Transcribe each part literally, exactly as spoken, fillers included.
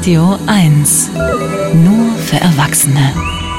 Radio eins. Nur für Erwachsene.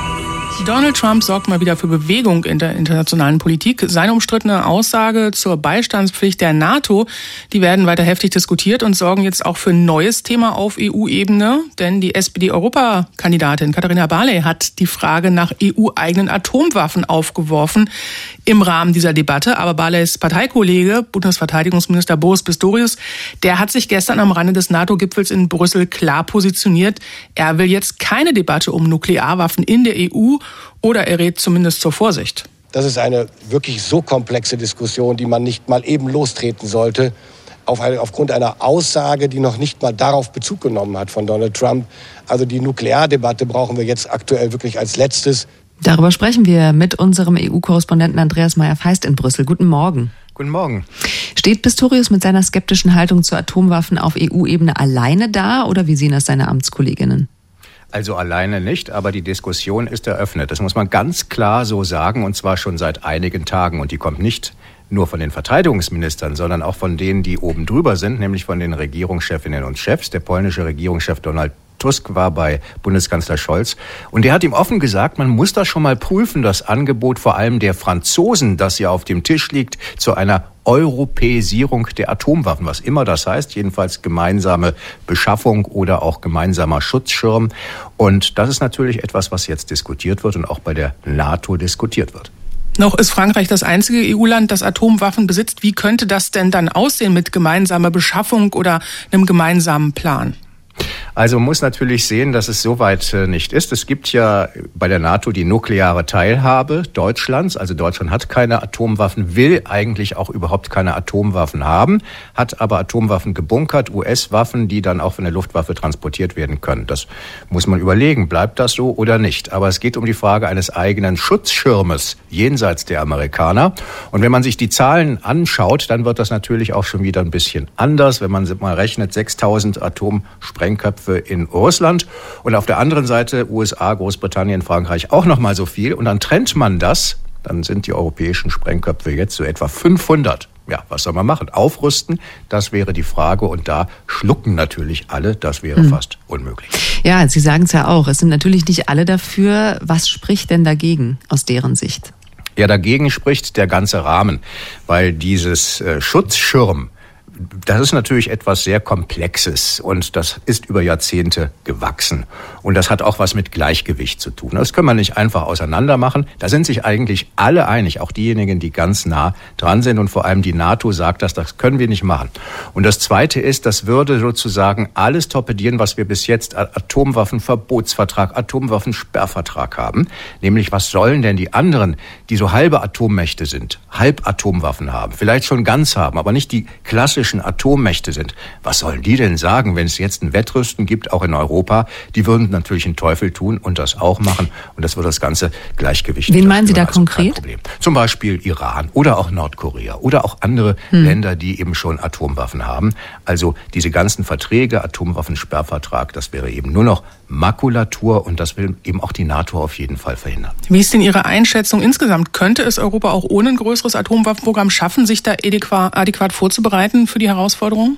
Donald Trump sorgt mal wieder für Bewegung in der internationalen Politik. Seine umstrittene Aussage zur Beistandspflicht der NATO, die werden weiter heftig diskutiert und sorgen jetzt auch für ein neues Thema auf E U-Ebene. Denn die S P D-Europakandidatin Katharina Barley hat die Frage nach E U-eigenen Atomwaffen aufgeworfen im Rahmen dieser Debatte. Aber Barleys Parteikollege, Bundesverteidigungsminister Boris Pistorius, der hat sich gestern am Rande des NATO-Gipfels in Brüssel klar positioniert. Er will jetzt keine Debatte um Nuklearwaffen in der E U, oder er rät zumindest zur Vorsicht. Das ist eine wirklich so komplexe Diskussion, die man nicht mal eben lostreten sollte, auf eine, aufgrund einer Aussage, die noch nicht mal darauf Bezug genommen hat von Donald Trump. Also die Nukleardebatte brauchen wir jetzt aktuell wirklich als letztes. Darüber sprechen wir mit unserem E U-Korrespondenten Andreas Meyer-Feist in Brüssel. Guten Morgen. Guten Morgen. Steht Pistorius mit seiner skeptischen Haltung zu Atomwaffen auf E U-Ebene alleine da oder wie sehen das seine Amtskolleginnen? Also alleine nicht, aber die Diskussion ist eröffnet. Das muss man ganz klar so sagen, und zwar schon seit einigen Tagen. Und die kommt nicht nur von den Verteidigungsministern, sondern auch von denen, die oben drüber sind, nämlich von den Regierungschefinnen und Chefs. Der polnische Regierungschef Donald Tusk war bei Bundeskanzler Scholz und der hat ihm offen gesagt, man muss das schon mal prüfen, das Angebot vor allem der Franzosen, das ja auf dem Tisch liegt, zu einer Europäisierung der Atomwaffen, was immer das heißt, jedenfalls gemeinsame Beschaffung oder auch gemeinsamer Schutzschirm. Und das ist natürlich etwas, was jetzt diskutiert wird und auch bei der NATO diskutiert wird. Noch ist Frankreich das einzige E U-Land, das Atomwaffen besitzt. Wie könnte das denn dann aussehen mit gemeinsamer Beschaffung oder einem gemeinsamen Plan? Also man muss natürlich sehen, dass es so weit nicht ist. Es gibt ja bei der NATO die nukleare Teilhabe Deutschlands. Also Deutschland hat keine Atomwaffen, will eigentlich auch überhaupt keine Atomwaffen haben, hat aber Atomwaffen gebunkert, U S-Waffen, die dann auch von der Luftwaffe transportiert werden können. Das muss man überlegen, bleibt das so oder nicht. Aber es geht um die Frage eines eigenen Schutzschirmes jenseits der Amerikaner. Und wenn man sich die Zahlen anschaut, dann wird das natürlich auch schon wieder ein bisschen anders. Wenn man mal rechnet, sechstausend Atomsprengköpfe in Russland und auf der anderen Seite U S A, Großbritannien, Frankreich auch noch mal so viel. Und dann trennt man das, dann sind die europäischen Sprengköpfe jetzt so etwa fünfhundert. Ja, was soll man machen? Aufrüsten, das wäre die Frage. Und da schlucken natürlich alle, das wäre hm. fast unmöglich. Ja, Sie sagen es ja auch, es sind natürlich nicht alle dafür. Was spricht denn dagegen aus deren Sicht? Ja, dagegen spricht der ganze Rahmen, weil dieses äh, Schutzschirm, das ist natürlich etwas sehr Komplexes und das ist über Jahrzehnte gewachsen. Und das hat auch was mit Gleichgewicht zu tun. Das kann man nicht einfach auseinander machen. Da sind sich eigentlich alle einig, auch diejenigen, die ganz nah dran sind. Und vor allem die NATO sagt das, das können wir nicht machen. Und das Zweite ist, das würde sozusagen alles torpedieren, was wir bis jetzt Atomwaffenverbotsvertrag, Atomwaffensperrvertrag haben. Nämlich, was sollen denn die anderen, die so halbe Atommächte sind, Halbatomwaffen haben, vielleicht schon ganz haben, aber nicht die klassischen Atommächte sind. Was sollen die denn sagen, wenn es jetzt ein Wettrüsten gibt, auch in Europa? Die würden natürlich einen Teufel tun und das auch machen. Und das würde das ganze Gleichgewicht. Wen meinen Sie da also konkret? Zum Beispiel Iran oder auch Nordkorea oder auch andere hm. Länder, die eben schon Atomwaffen haben. Also diese ganzen Verträge, Atomwaffensperrvertrag, das wäre eben nur noch Makulatur und das will eben auch die NATO auf jeden Fall verhindern. Wie ist denn Ihre Einschätzung insgesamt? Könnte es Europa auch ohne ein größeres Atomwaffenprogramm schaffen, sich da adäquat, adäquat vorzubereiten für die Herausforderungen?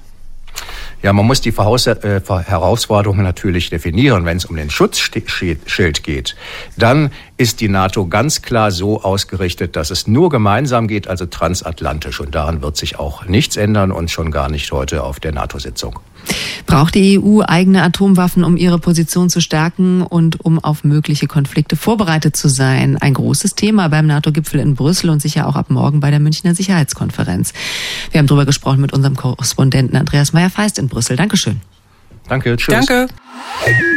Ja, man muss die Herausforderungen natürlich definieren. Wenn es um den Schutzschild geht, dann ist die NATO ganz klar so ausgerichtet, dass es nur gemeinsam geht, also transatlantisch. Und daran wird sich auch nichts ändern und schon gar nicht heute auf der NATO-Sitzung. Braucht die E U eigene Atomwaffen, um ihre Position zu stärken und um auf mögliche Konflikte vorbereitet zu sein? Ein großes Thema beim NATO-Gipfel in Brüssel und sicher auch ab morgen bei der Münchner Sicherheitskonferenz. Wir haben darüber gesprochen mit unserem Korrespondenten Andreas Meyer-Feist in Brüssel. Dankeschön. Danke, tschüss. Danke.